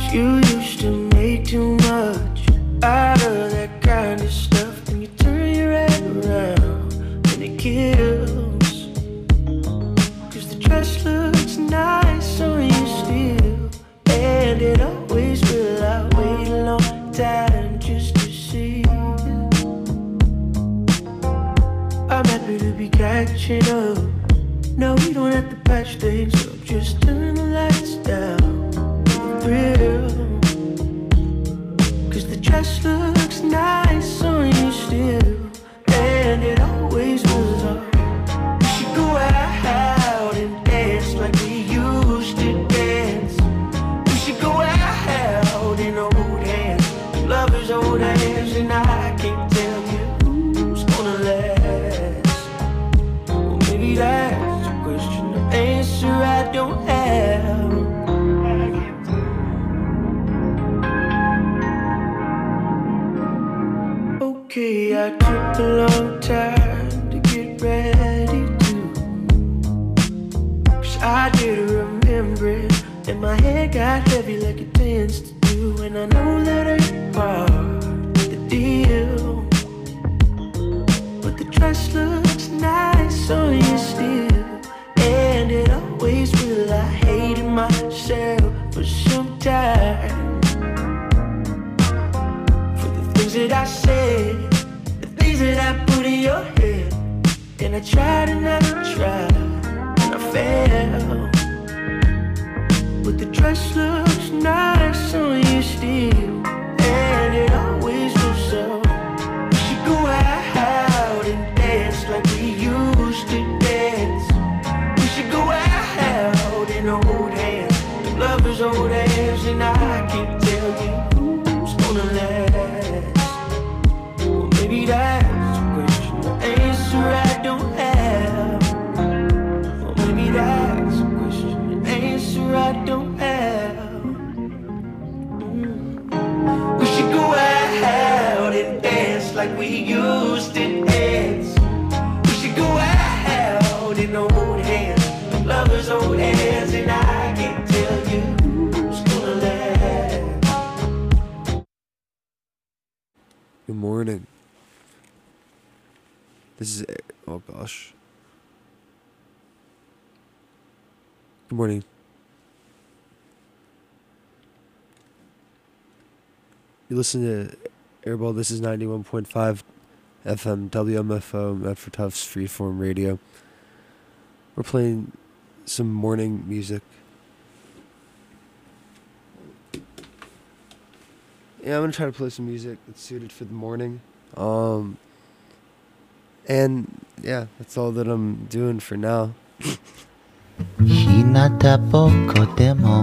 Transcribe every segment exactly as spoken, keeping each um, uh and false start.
You used to make too much out of that kind of stuff. Then you turn your head around and it kills. Cause the dress looks nice on you still, and it always will. I wait a long time just to see. I'm happy to be catching up. No, we don't have to patch things up. Just turn the lights down. Thrill. Cause the dress looks nice on you still, and it always was on. We should go out and dance like we used to dance. We should go out in old hands, lovers old hands, and I can't tell you who's gonna last. Well, maybe that's a question, an answer I don't have. Okay, I took a long time to get ready to, cause I didn't remember it, and my head got heavy like it tends to do. And I know that ain't part of the deal, but the dress looks nice on you still, and it always will. I hated myself for some time, for the things that I said, the things that I put in your head. And I tried and I tried and I failed, but the dress looks nice on you still, and it always was so. We should go out and dance like we used to dance. We should go out in old hands, lovers old hands, and I can't tell you who's gonna last. Well, maybe that's a question, an answer I don't have. Well, maybe that's a question, an answer I don't have. Mm. We should go out and dance like we used to dance. We should go out in old hands, lovers old hands, and I can't tell you who's gonna last. Good morning. This is, oh gosh. Good morning. You listen to Airball. This is ninety-one point five F M W M F O, Medford Tufts Freeform Radio. We're playing some morning music. Yeah, I'm gonna try to play some music that's suited for the morning. Um, and yeah, that's all that I'm doing for now. 日向ぼっこでも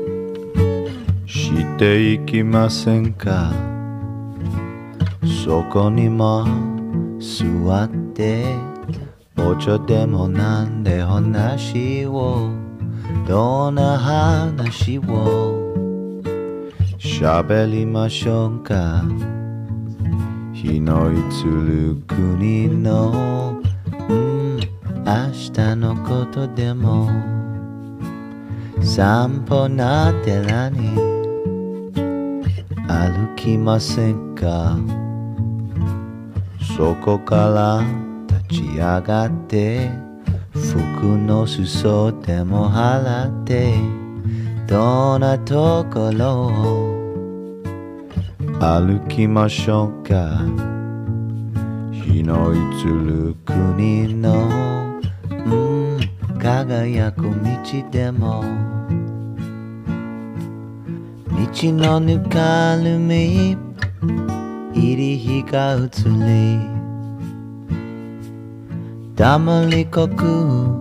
していきませんか。そこにも座ってお茶でもなんで話を、どんな話を喋りましょうか。日の移る国の、うん、明日のことでも、散歩な寺に歩きませんか。そこから立ち上がって服の裾でも払って、どんなところを歩きましょうか。日の移る国の、うん、輝く道でも、道のぬかるみ入り日が移り、黙りこく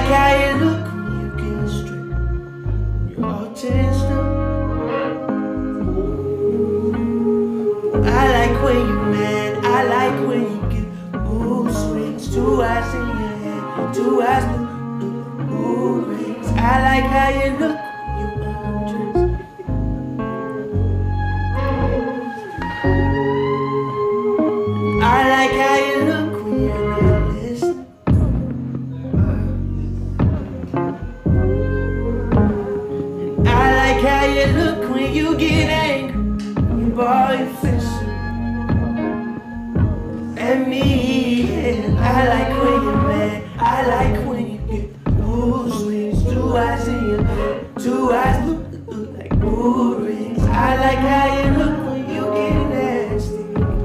how you look when you get straight. You're all tensed up. I like when you're mad. I like when you get mood swings. Two eyes in your head, two eyes blue, mood rings. I like how you look when you undress. I like how you look when you're not listening. And I like how you look when you get angry. You ball your fists at me. And I like when you're mad. I like when you get mood swings. Two eyes in your head, two eyes look, look like mood rings. I like how you look when you get nasty.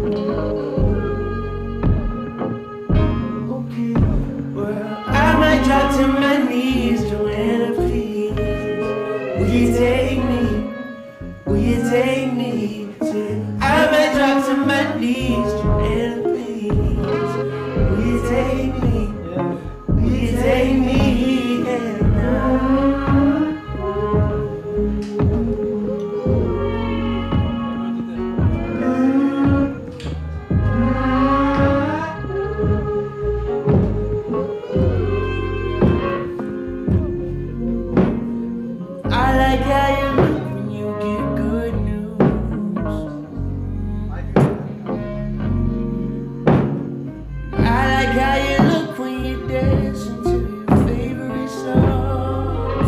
Okay, well, I might drop to my knees, Joanna, please. Will you take me? Will you take me? I might drop to my knees, Joanna, please. Will you take me? Will you take me? Yeah, I like how you look when you get good news. I like how you look when you dance into your favorite song.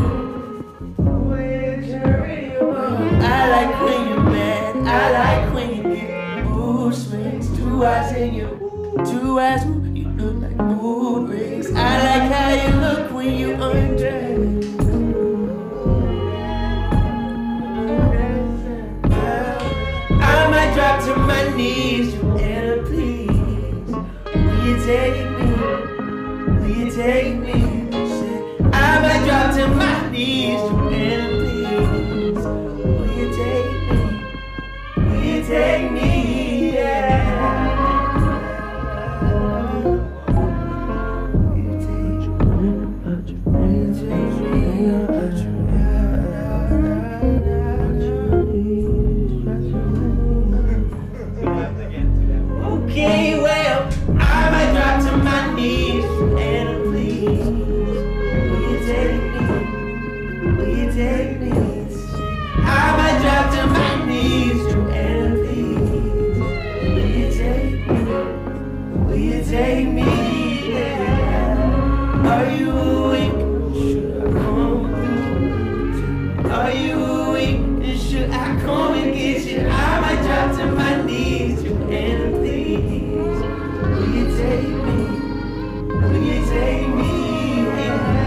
I like when you're mad. I like when you get mood swings. Two eyes in your, two eyes, you look like mood rings. I like how you look when you undress. I might drop to my knees, Joanna, please. Will you take me? Will you take me? I might drop to my knees, Joanna, please. Will you take me? Will you take me? Yeah. Will you take me? Will you take Okay, well, I might drop to my knees, and please, will you take me? Will you take me? I might drop to my knees, and please, will you take me? Will you take me? Yeah. Are you awake? Should I come through? Are you awake? And should I come and get you? I might drop to my knees, and please, will you take me? Will you take me? Yeah.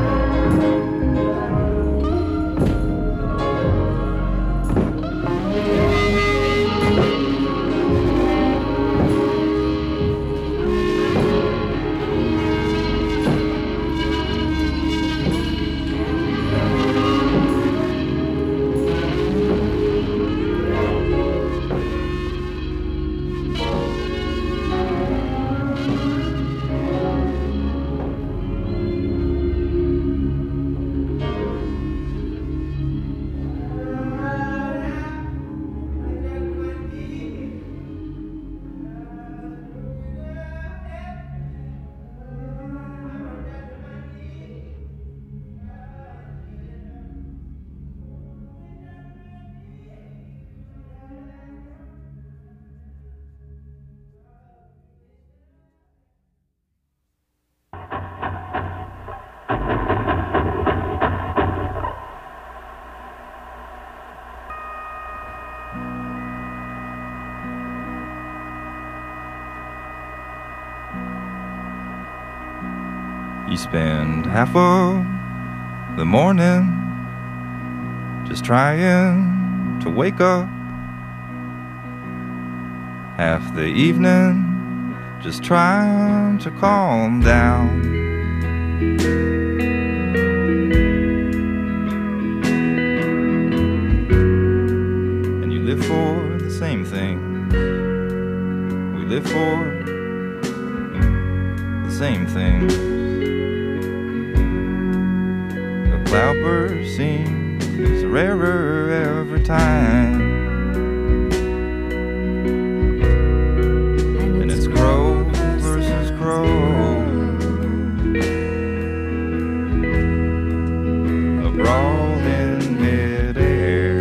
You spend half of the morning just trying to wake up, half the evening just trying to calm down. And you live for the same thing. We live for the same thing. cloudburst seems rarer every time. And it's crow versus crow, abroad in midair.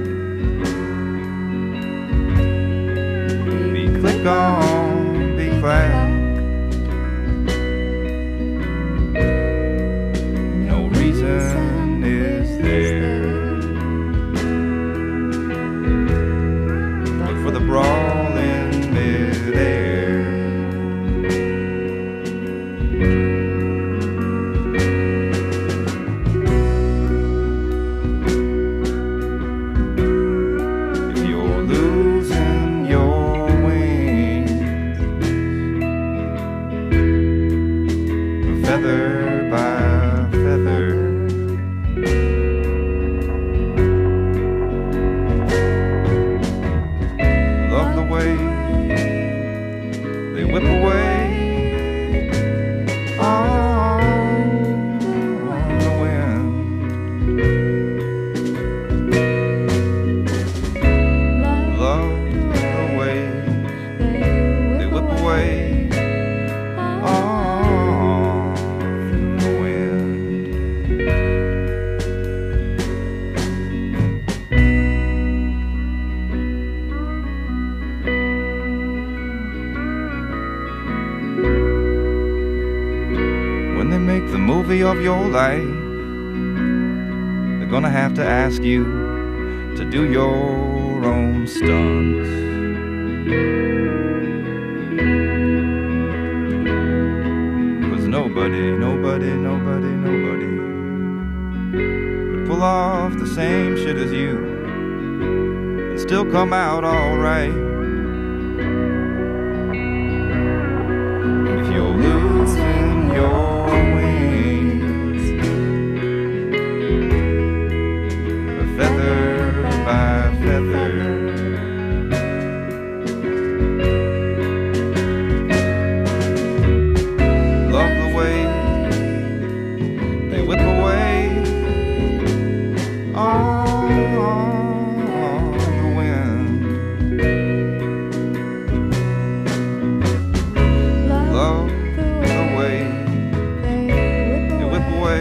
Be click on, be clack. No reason is there but for the brawl in midair. If you're losing your wings, feather by feather, love the way they whip away on the wind. Love the way they whip away on the wind. When they make the movie of your life, they're gonna have to ask you to do your own stunts. Cause nobody, nobody, nobody, nobody would pull off the same shit as you and still come out alright. If you're losing your wings, feather by feather, love the way they whip away on the wind. Love the way they whip away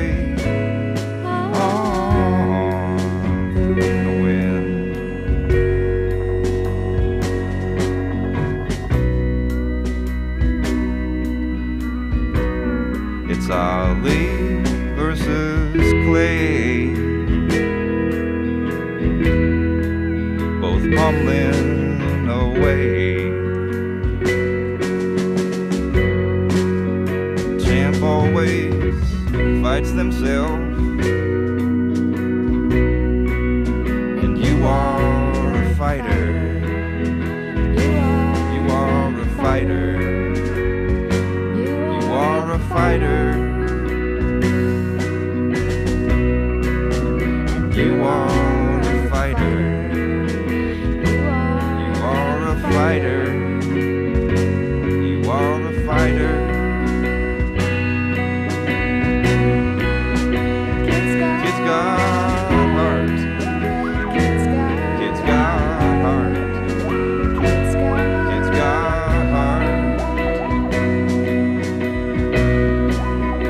on the wind. It's Ali versus Clay, both pummeling away. Champ always fights themselves, and you are a fighter. You are a fighter. You are a fighter. You are a fighter. You are a fighter. You are a fighter. Kids got heart. Kids got heart. Kids got heart.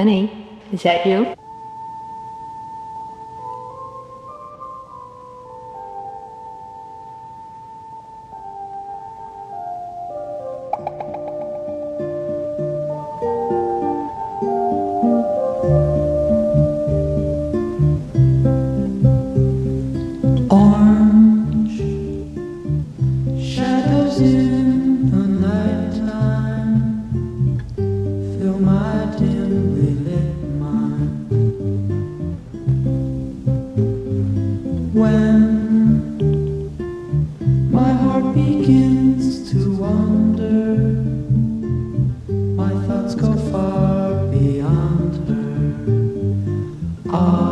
Honey, is that you? Orange shadows in the nighttime fill my dimly lit mind. When my heart begins to wander, my thoughts go far beyond her. Ah.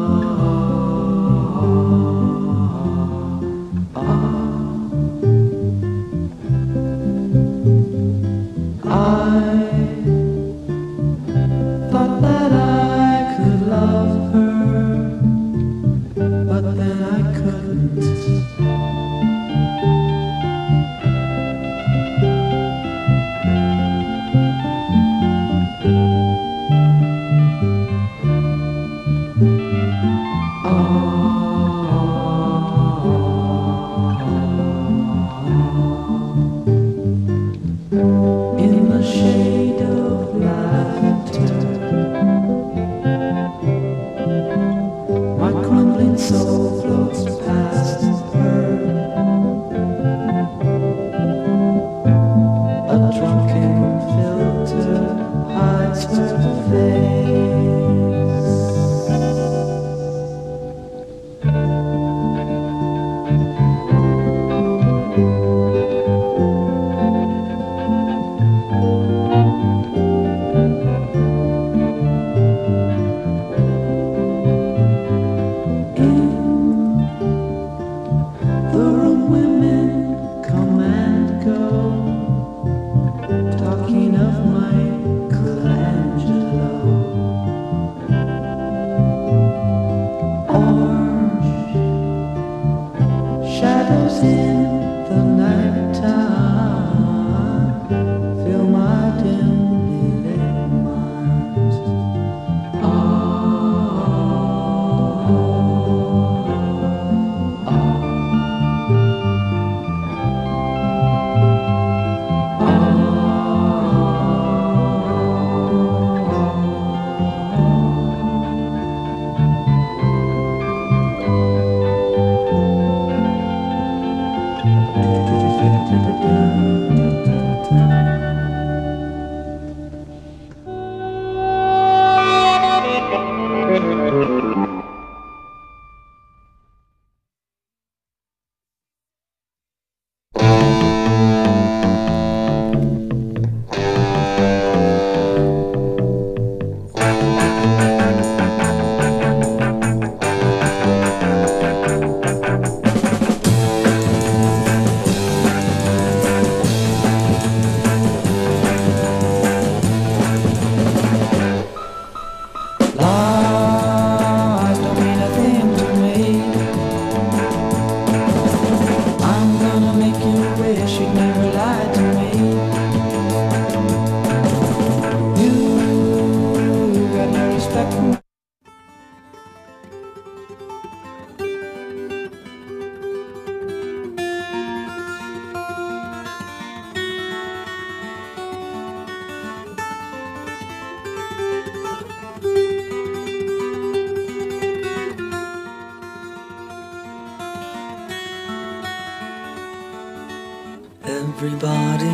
Everybody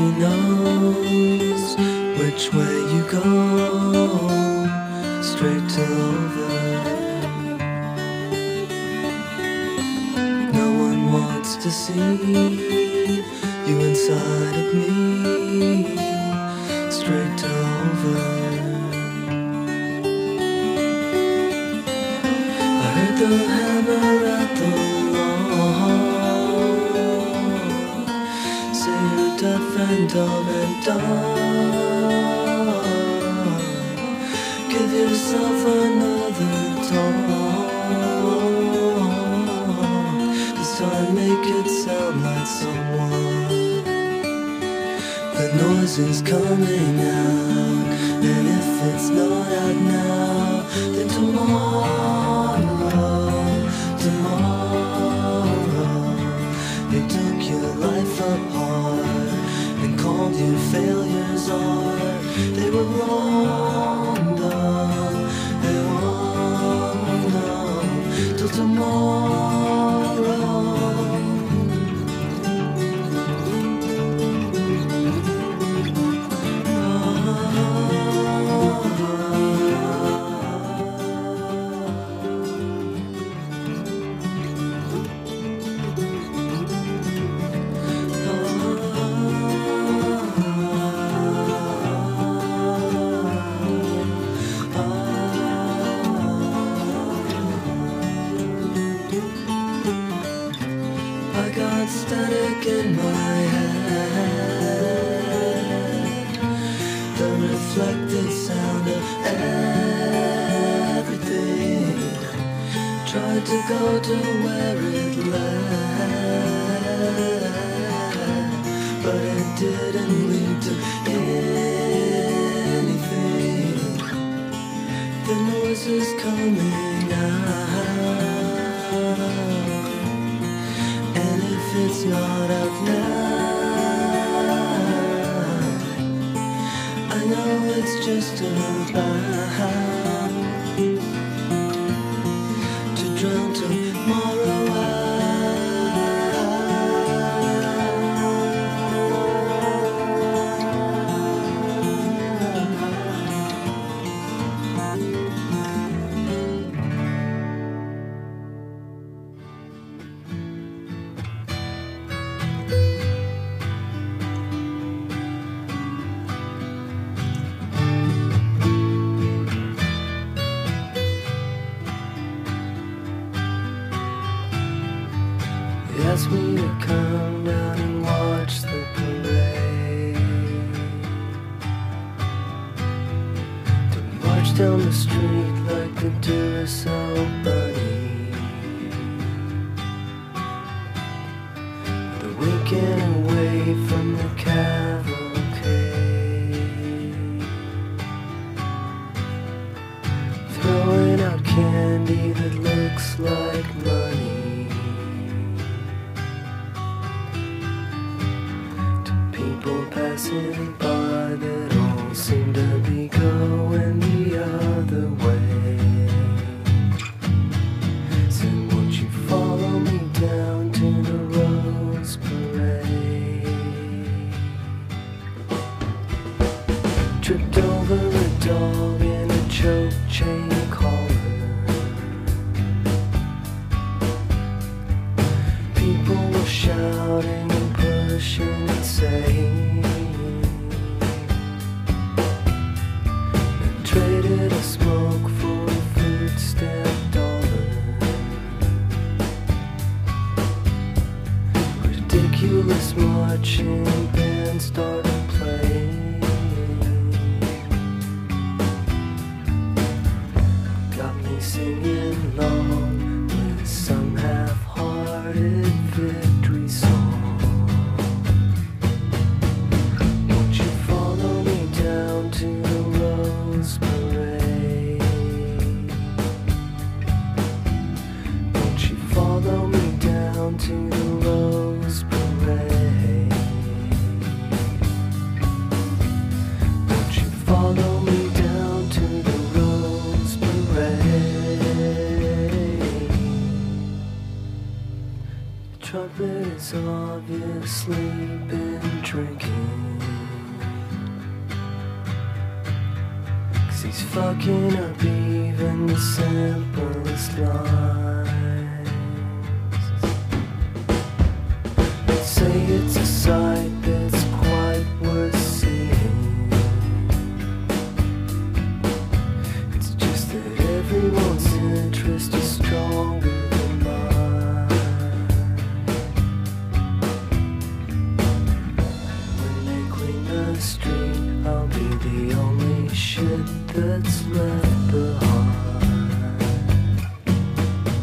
knows which way you go, straight to over. No one wants to see you inside of me, straight to over. I heard the hammer at the deaf and dumb and dumb. Give yourself another talk. This time make it sound like someone. The noise is coming out, and if it's not out now, then tomorrow, tomorrow, they took your life apart and called you failures are, they were wrong though, they won't know till tomorrow. Static in my head, the reflected sound of everything. Tried to go to where it led, but it didn't lead to anything. The noise is coming out, it's not out now. I know it's just about to drown tomorrow out. Asked me to come down and watch the parade, to march down the street like the Duracell bunny, the winking away from the cavalcade, throwing out candy that looks like money. People passing by that all seem to be going the other way. Said, won't you follow me down to the Rose Parade? Tripped over a dog in a choke chain collar. People were shouting and pushing and saying, and traded a smoke for a food stamp dollar. Ridiculous marching band started playing, got me singing along with some half-hearted victory song. To the Rose Parade, won't you follow me down to the Rose Parade? The trumpet is obviously been drinking, 'cause he's fucking up even the simplest lines. Say it's a sight that's quite worth seeing. It's just that everyone's interest is stronger than mine. When they clean the street, I'll be the only shit that's left behind.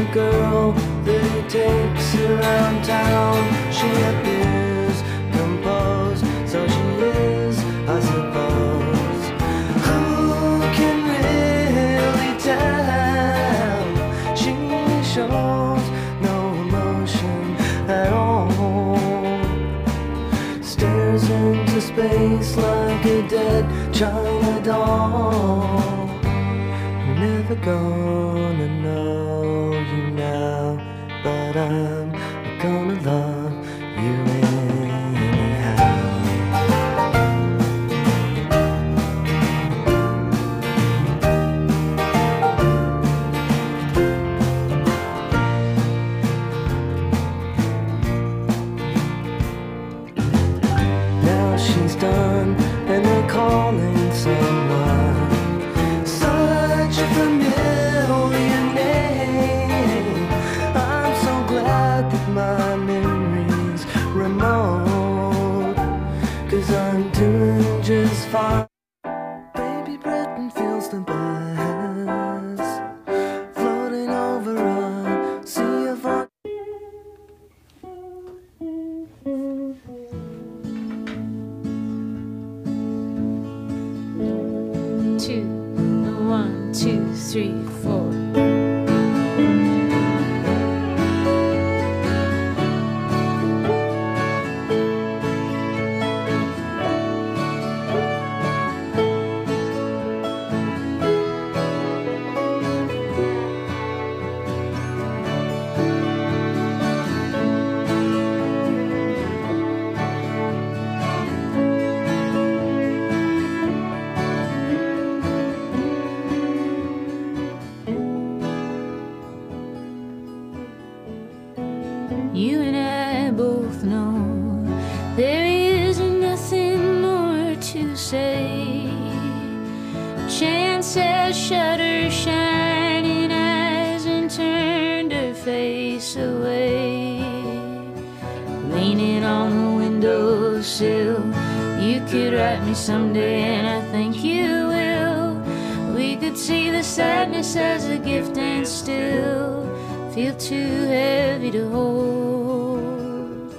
girl that he takes around town. She appears composed, so she is, I suppose. Who can really tell? She shows no emotion at all. Stares into space like a dead China doll. Never gonna know you now, but I'm gonna love you anyhow. Now she's done and they're calling someone. Such a familiar name. I'm so glad that my memory's remote, 'cause I'm doing just fine. Baby Britain feels the bass, floating over a sea of un- Two, one, two, three, four. You and I both know there is nothing more to say. Chance has shut her shining eyes and turned her face away. Leaning on the windowsill, you could write me someday, and I think you will. We could see the sadness as a gift and still feel too heavy to hold.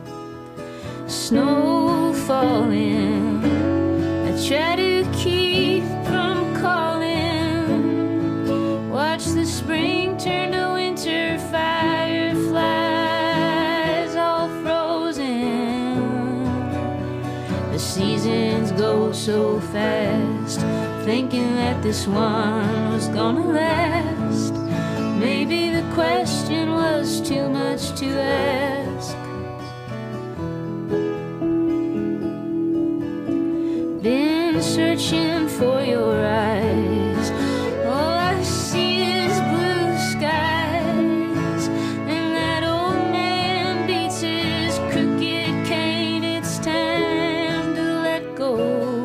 Snow falling, I try to keep from calling. Watch the spring turn to winter, fireflies all frozen. The seasons go so fast, thinking that this one was gonna last. Maybe the question was too much to ask. Been searching for your eyes, all I see is blue skies. And that old man beats his crooked cane, it's time to let go.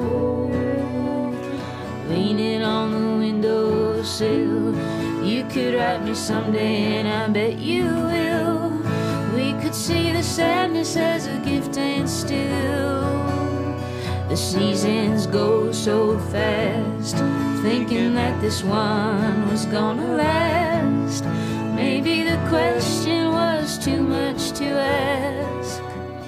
Leaning on the windowsill, you could write me someday, and I bet you will. We could see the sadness as a gift and still the seasons go so fast, thinking that this one was gonna last. Maybe the question was too much to ask.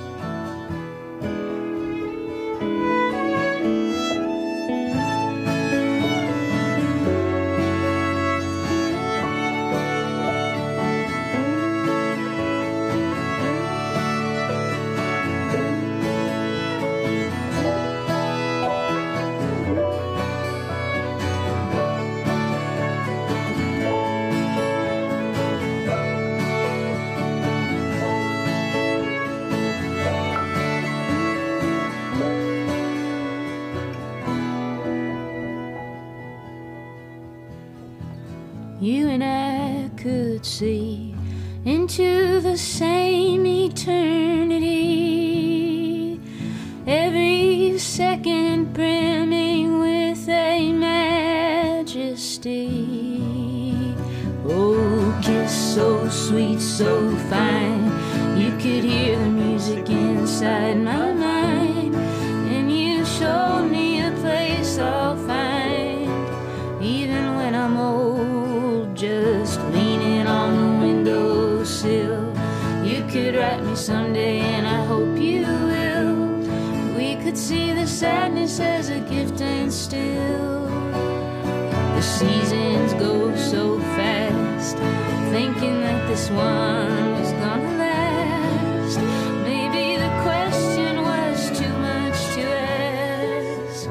You and I could see into the same eternity, every second brimming with a majesty. Oh, kiss so sweet, so fine, you could hear the music inside my mind. And you showed me a place I'll find, even when I'm old, just leaning on the will. The seasons go so fast, thinking that this one was gonna last. Maybe the question was too much to ask.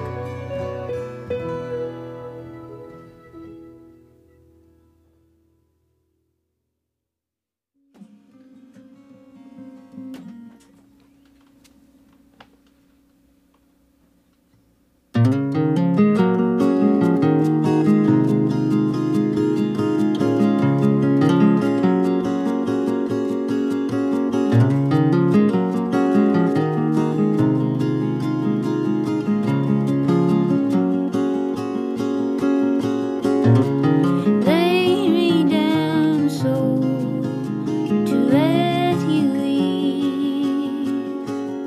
Lay me down so to let you leave.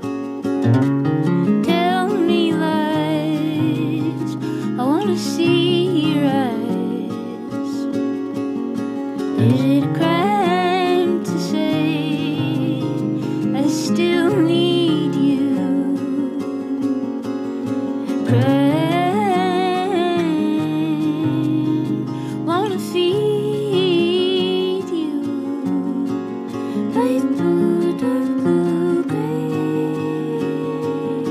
Tell me lies, I wanna see your eyes. Is it a crime to say I still need you? Cry. Wanna feed you light blue, dark blue, gray,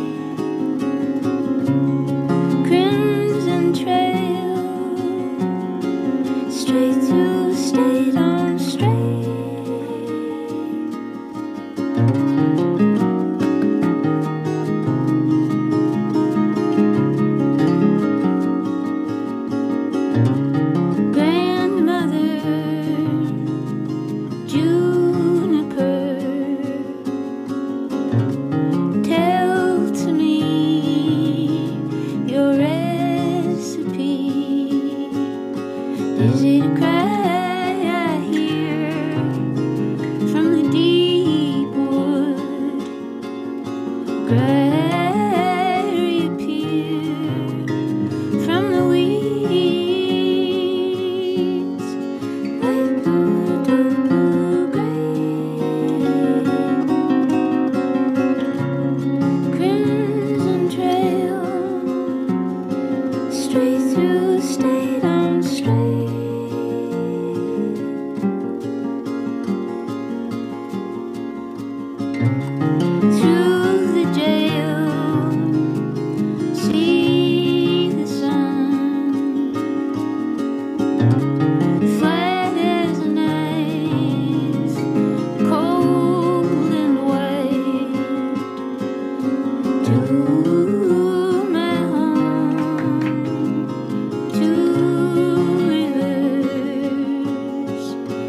crimson trail, straight through, straight on, straight. Grandmother, juniper, tell to me your recipe. Is it a cry I hear from the deep wood? Cry reappear from the weeds. Light blue, dark blue, gray, crimson trail, straight through, straight on, straight. Through the jail, see the sun, flat as an ice, cold and white. To my home, two rivers.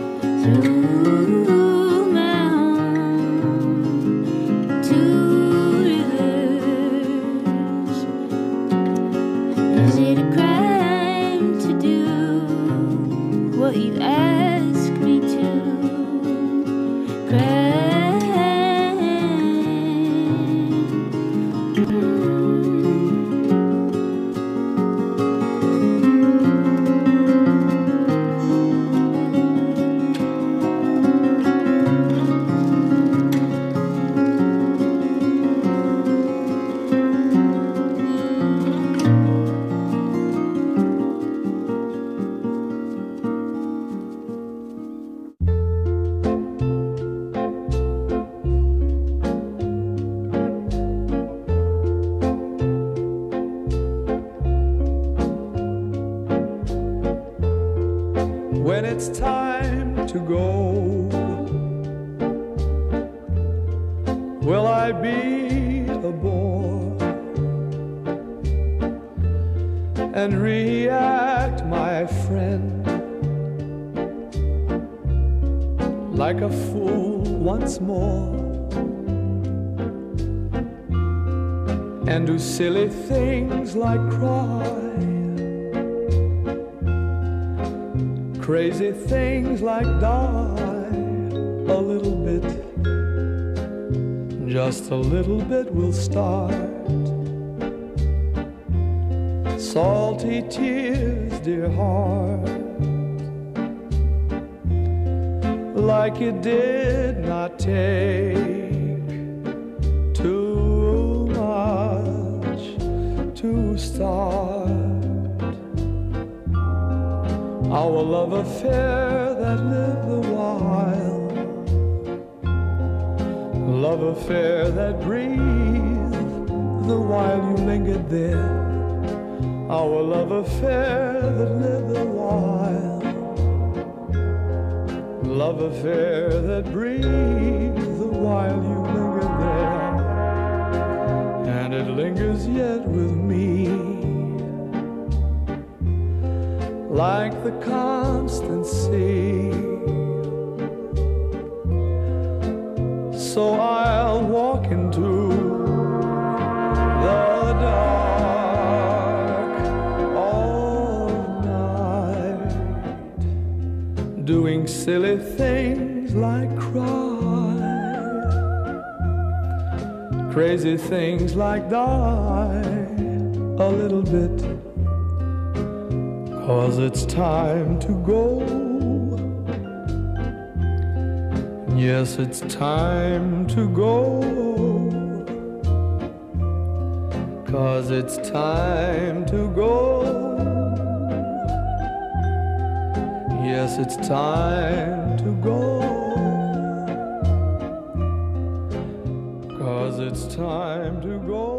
Through my home, two rivers. Is it a crime to do what you ask me to? Cry. When it's time to go, will I be a bore and react, my friend, like a fool once more, and do silly things like cry, crazy things like die a little bit, just a little bit will start. Salty tears, dear heart, like you did not take too much to start our love affair that lived a while, love affair that breathed the while you lingered there, our love affair that lived a while, love affair that breathed the while you lingered there, and it lingers yet with me, like the constant sea. So I'll walk into the dark all night, doing silly things like cry, crazy things like die a little bit, 'cause it's time to go. Yes, it's time to go, 'cause it's time to go. Yes, it's time to go, 'cause it's time to go.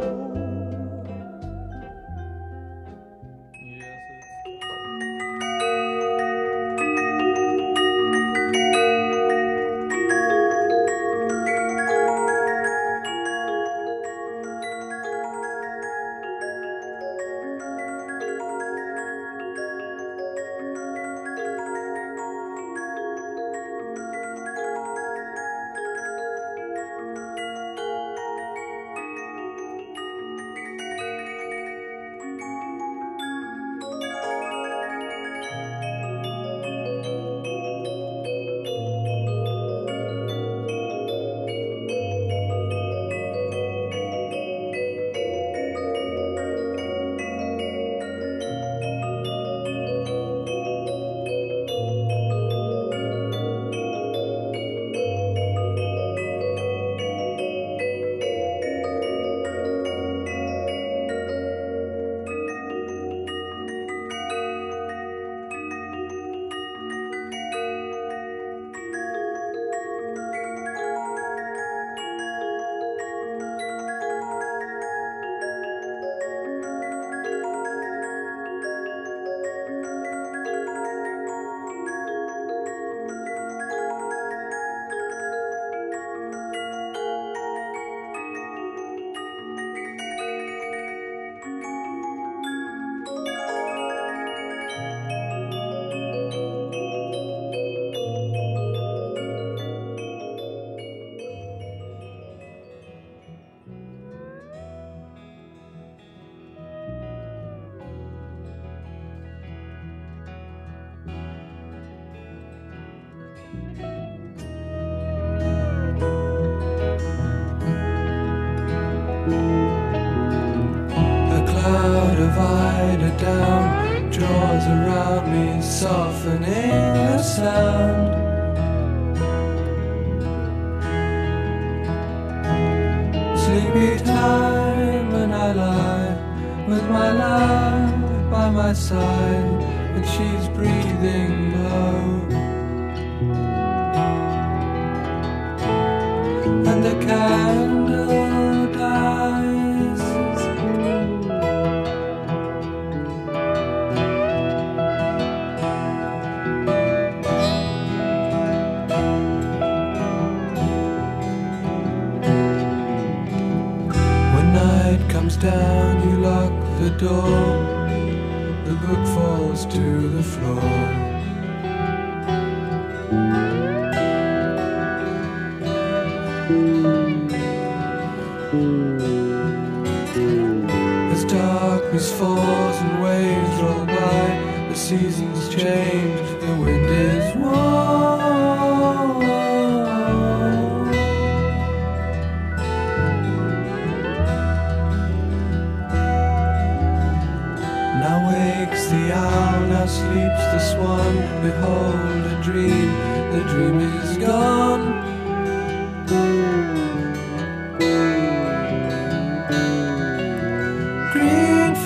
Cloud of eider down draws around me, softening the sound. Sleepy time and I lie with my love by my side, and she's breathing low, and the candle dies. Comes down, you lock the door, the book falls to the floor. As darkness falls and waves roll by, the seasons change, the wind is warm. Now wakes the owl, now sleeps the swan. Behold a dream, the dream is gone. Green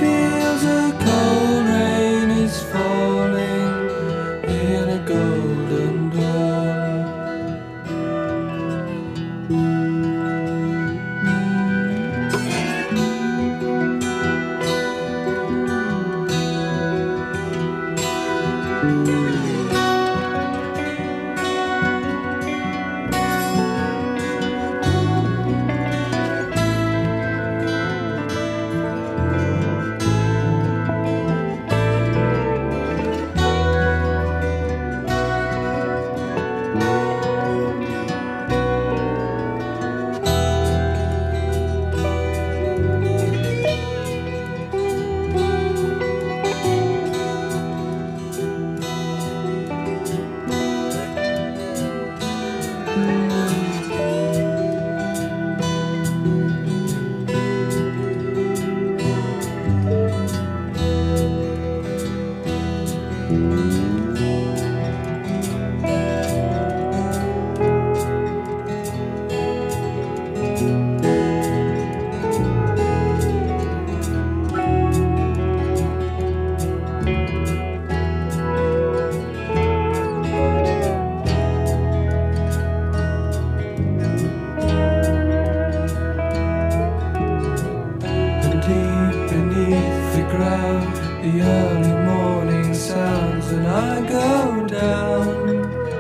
The early morning sounds and I go down.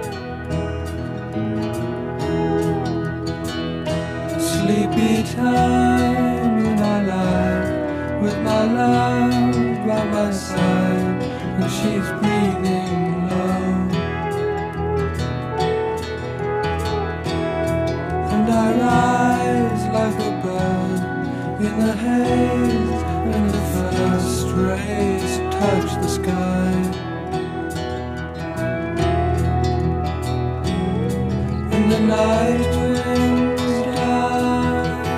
Sleepy time and I lie with my love by my side, and she's breathing low. And I rise like a bird in the haze, and the first rays touch the sky. And the night winds die.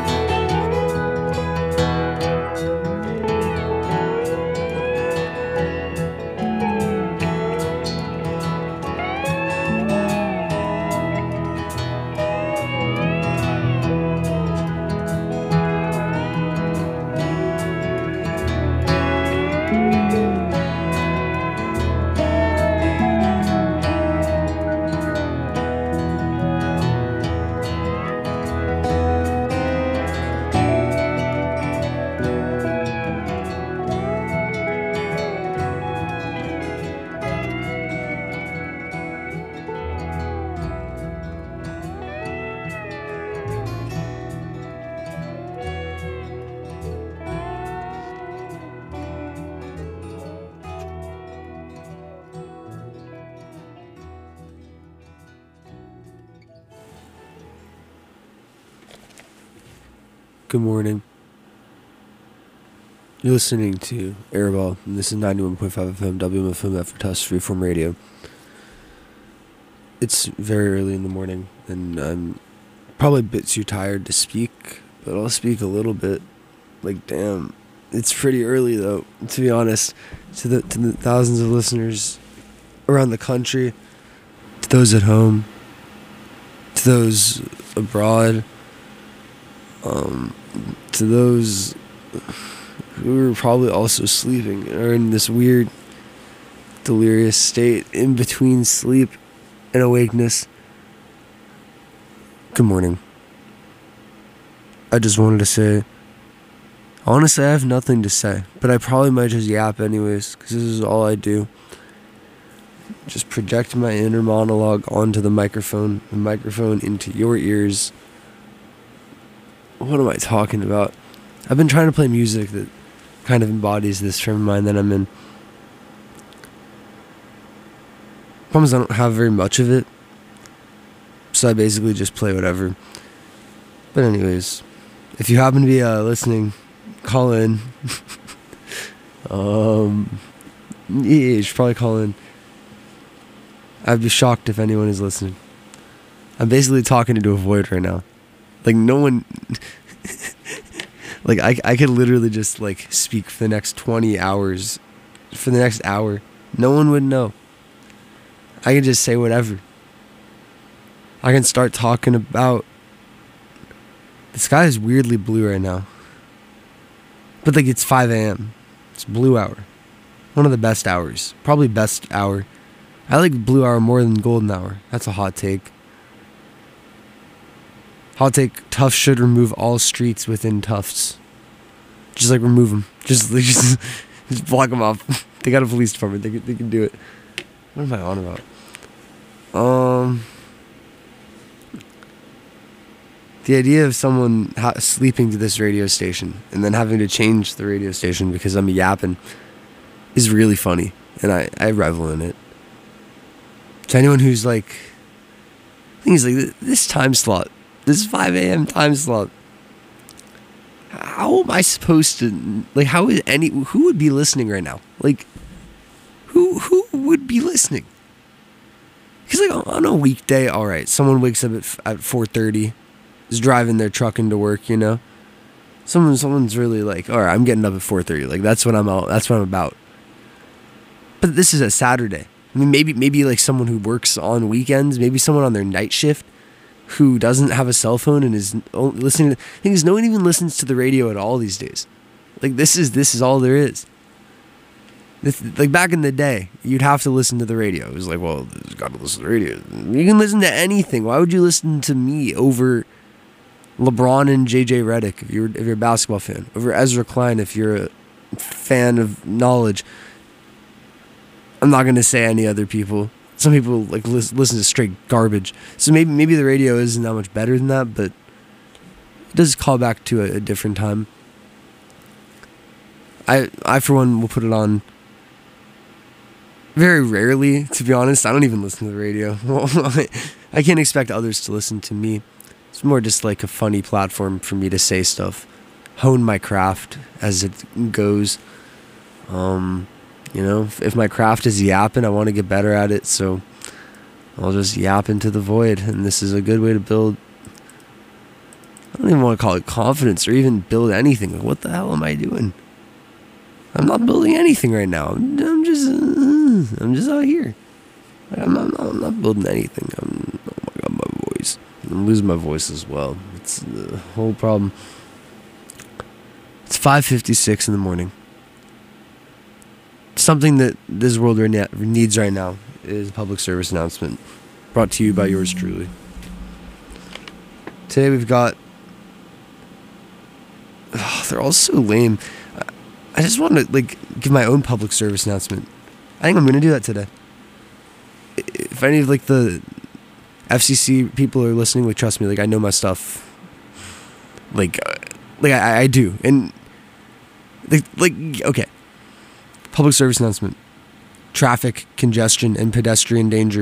Good morning. You're listening to Airball, and this is ninety-one point five F M, W M F M, Effort House Freeform Radio. It's very early in the morning, and I'm probably a bit too tired to speak, but I'll speak a little bit. Like, damn, it's pretty early, though, to be honest. To the, to the thousands of listeners around the country, to those at home, to those abroad, um, to those who are probably also sleeping or in this weird, delirious state in between sleep and awakeness. Good morning. I just wanted to say, honestly, I have nothing to say, but I probably might just yap anyways, because this is all I do. Just project my inner monologue onto the microphone, the microphone into your ears. What am I talking about? I've been trying to play music that kind of embodies this frame of mind that I'm in. Problem is I don't have very much of it, so I basically just play whatever. But anyways, if you happen to be uh, listening, call in. um, yeah, you should probably call in. I'd be shocked if anyone is listening. I'm basically talking into a void right now. Like, no one... like, I, I could literally just, like, speak for the next twenty hours. For the next hour. No one would know. I can just say whatever. I can start talking about... The sky is weirdly blue right now. But, like, it's five a.m. It's blue hour. One of the best hours. Probably best hour. I like blue hour more than golden hour. That's a hot take. Hot take, Tufts should remove all streets within Tufts. Just, like, remove them. Just, just, just block them off. They got a police department. They can, they can do it. What am I on about? Um, the idea of someone ha- sleeping to this radio station and then having to change the radio station because I'm yapping is really funny, and I, I revel in it. To anyone who's like, things like this time slot, this five a.m. time slot, how am I supposed to, like, how is any, who would be listening right now? Like, who who would be listening? Because like on a weekday, all right, someone wakes up at at four thirty, is driving their truck into work, you know. Someone someone's really like, all right, I'm getting up at four thirty. Like that's what I'm out. That's what I'm about. But this is a Saturday. I mean, maybe maybe like someone who works on weekends, maybe someone on their night shift who doesn't have a cell phone and is listening to, the thing is, no one even listens to the radio at all these days. Like this is this is all there is. This, like back in the day, you'd have to listen to the radio. It was like, well, you got to listen to the radio. You can listen to anything. Why would you listen to me over LeBron and J J Redick if you're if you're a basketball fan? Over Ezra Klein if you're a fan of knowledge. I'm not gonna say any other people. Some people like listen, listen to straight garbage. So maybe maybe the radio isn't that much better than that, but it does call back to a, a different time. I I for one will put it on very rarely, to be honest. I don't even listen to the radio. I can't expect others to listen to me. It's more just like a funny platform for me to say stuff, hone my craft as it goes. Um, you know, if, if my craft is yapping, I want to get better at it, so I'll just yap into the void, and this is a good way to build, I don't even want to call it confidence or even build anything. Like, what the hell am I doing? I'm not building anything right now. I'm, I'm just, uh, I'm just out here. I'm not, I'm not building anything. I'm, oh my god, my voice. I'm losing my voice as well. It's the whole problem. It's five fifty-six in the morning. Something that this world needs right now is a public service announcement brought to you by yours truly. Today we've got, oh, they're all so lame. I just want to like give my own public service announcement. I think I'm going to do that today. If any of like the F C C people are listening, like trust me, like I know my stuff. Like, uh, like I, I do, and like, like okay. Public service announcement: traffic congestion and pedestrian danger.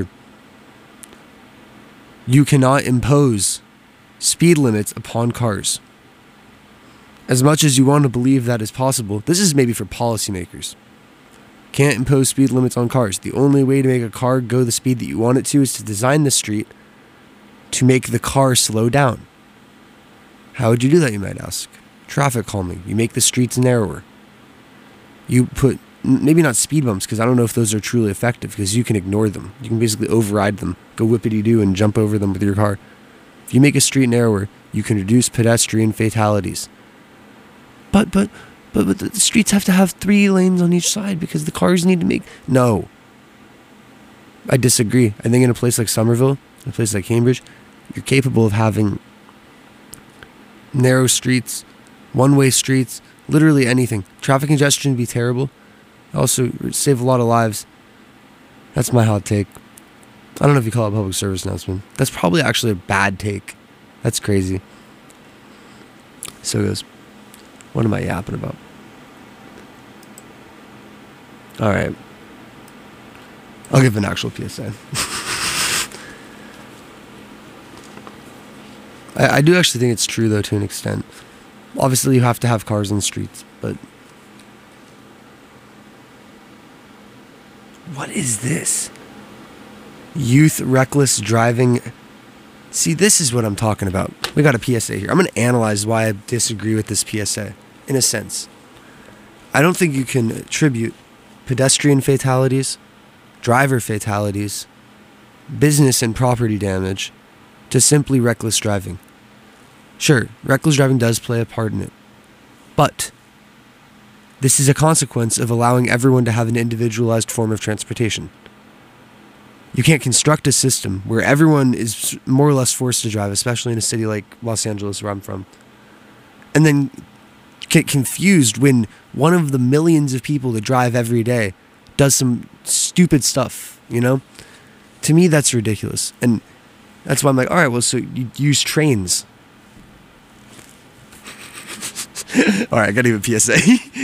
You cannot impose speed limits upon cars. As much as you want to believe that is possible, this is maybe for policymakers. Can't impose speed limits on cars. The only way to make a car go the speed that you want it to is to design the street to make the car slow down. How would you do that, you might ask? Traffic calming. You make the streets narrower. You put, maybe not speed bumps, because I don't know if those are truly effective, because you can ignore them. You can basically override them, go whippity-doo and jump over them with your car. If you make a street narrower, you can reduce pedestrian fatalities. But, but, but, but the streets have to have three lanes on each side because the cars need to make... No. I disagree. I think in a place like Somerville, in a place like Cambridge, you're capable of having narrow streets, one-way streets, literally anything. Traffic congestion would be terrible. Also, save a lot of lives. That's my hot take. I don't know if you call it a public service announcement. That's probably actually a bad take. That's crazy. So it goes. What am I yapping about? All right. I'll give an actual P S A. I, I do actually think it's true, though, to an extent. Obviously, you have to have cars on the streets, but... What is this? Youth reckless driving... See, this is what I'm talking about. We got a P S A here. I'm going to analyze why I disagree with this P S A, in a sense. I don't think you can attribute pedestrian fatalities, driver fatalities, business and property damage to simply reckless driving. Sure, reckless driving does play a part in it. But this is a consequence of allowing everyone to have an individualized form of transportation. You can't construct a system where everyone is more or less forced to drive, especially in a city like Los Angeles, where I'm from, and then get confused when one of the millions of people that drive every day does some stupid stuff you know? To me, that's ridiculous. And that's why I'm like, all right, well, so you use trains. All right, I gotta give a P S A.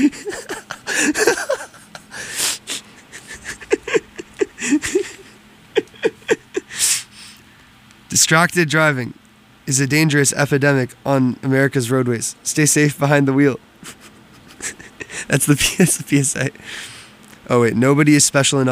Distracted driving is a dangerous epidemic on America's roadways. Stay safe behind the wheel. That's the, that's the P S A. Oh, wait, nobody is special enough